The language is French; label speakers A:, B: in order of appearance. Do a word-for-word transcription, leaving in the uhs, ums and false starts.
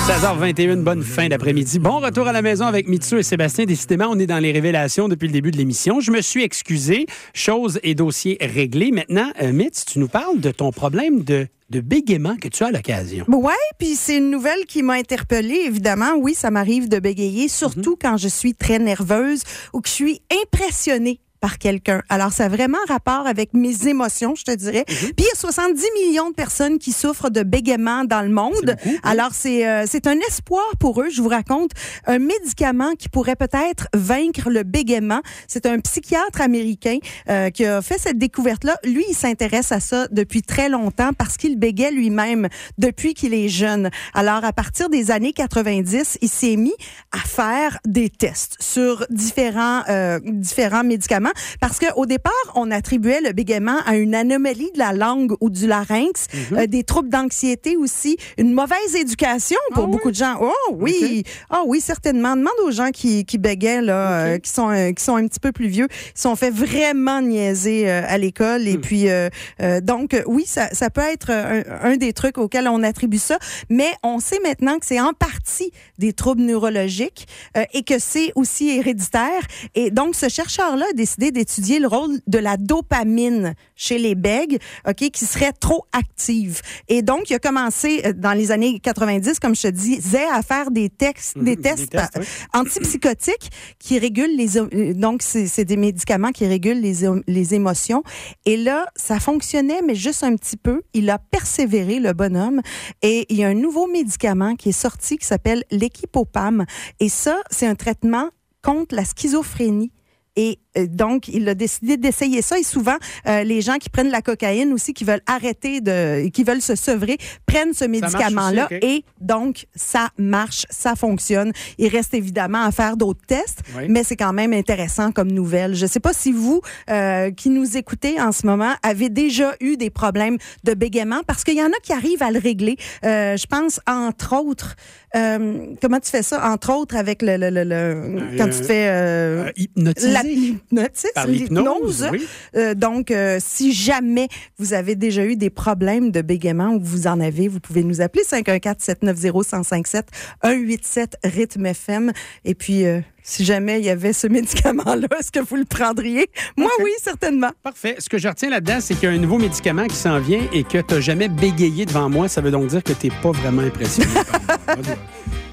A: seize heures vingt et une, bonne fin d'après-midi. Bon retour à la maison avec Mitsu et Sébastien. Décidément, on est dans les révélations depuis le début de l'émission. Je me suis excusé. Choses et dossiers réglés. Maintenant, euh, Mitz, tu nous parles de ton problème de, de bégaiement que tu as à l'occasion.
B: Oui, puis c'est une nouvelle qui m'a interpellée, évidemment. Oui, ça m'arrive de bégayer, surtout mm-hmm. quand je suis très nerveuse ou que je suis impressionnée par quelqu'un. Alors, ça a vraiment rapport avec mes émotions, je te dirais. Mm-hmm. Puis, il y a soixante-dix millions de personnes qui souffrent de bégaiement dans le monde. C'est beaucoup, Alors, c'est, euh, c'est un espoir pour eux. Je vous raconte un médicament qui pourrait peut-être vaincre le bégaiement. C'est un psychiatre américain euh, qui a fait cette découverte-là. Lui, il s'intéresse à ça depuis très longtemps parce qu'il bégaie lui-même depuis qu'il est jeune. Alors, à partir des années quatre-vingt-dix, il s'est mis à faire des tests sur différents, euh, différents médicaments. Parce qu'au départ, on attribuait le bégaiement à une anomalie de la langue ou du larynx, mm-hmm. euh, des troubles d'anxiété aussi, une mauvaise éducation pour ah, beaucoup oui? de gens. Oh oui, okay. ah oui, certainement. Demande aux gens qui, qui bégaient, là, okay. euh, qui, sont, euh, qui sont un petit peu plus vieux, ils sont fait vraiment niaiser euh, à l'école. Et mm. puis, euh, euh, donc, oui, ça, ça peut être un, un des trucs auxquels on attribue ça, mais on sait maintenant que c'est en partie des troubles neurologiques euh, et que c'est aussi héréditaire. Et donc, ce chercheur-là a décidé d'étudier le rôle de la dopamine chez les bègues, OK, qui serait trop active. Et donc, il a commencé dans les années quatre-vingt-dix, comme je te disais, à faire des, textes, mmh, des tests, des tests oui. antipsychotiques qui régulent les... Donc, c'est, c'est des médicaments qui régulent les, les émotions. Et là, ça fonctionnait, mais juste un petit peu. Il a persévéré, le bonhomme. Et il y a un nouveau médicament qui est sorti qui s'appelle l'équipopam. Et ça, c'est un traitement contre la schizophrénie. Et euh, donc, il a décidé d'essayer ça. Et souvent, euh, les gens qui prennent la cocaïne aussi, qui veulent arrêter de, qui veulent se sevrer, prennent ce médicament-là. Aussi, okay. Et donc, ça marche, ça fonctionne. Il reste évidemment à faire d'autres tests, oui. mais c'est quand même intéressant comme nouvelle. Je ne sais pas si vous, euh, qui nous écoutez en ce moment, avez déjà eu des problèmes de bégaiement, parce qu'il y en a qui arrivent à le régler. Euh, je pense, entre autres, euh, comment tu fais ça? Entre autres, avec le, le, le, le euh, quand tu te fais... Euh,
A: hypnotiser.
B: La hypnotisme,
A: Par l'hypnose,
B: l'hypnose.
A: Oui.
B: Euh, donc, euh, si jamais vous avez déjà eu des problèmes de bégaiement ou que vous en avez, vous pouvez nous appeler cinq un quatre, sept neuf zéro, un zéro cinq sept, un huit sept rythme F M. Et puis, euh, si jamais il y avait ce médicament-là, est-ce que vous le prendriez? Moi, okay. oui, certainement.
A: Parfait. Ce que je retiens là-dedans, c'est qu'il y a un nouveau médicament qui s'en vient et que tu n'as jamais bégayé devant moi. Ça veut donc dire que tu n'es pas vraiment impressionné par moi.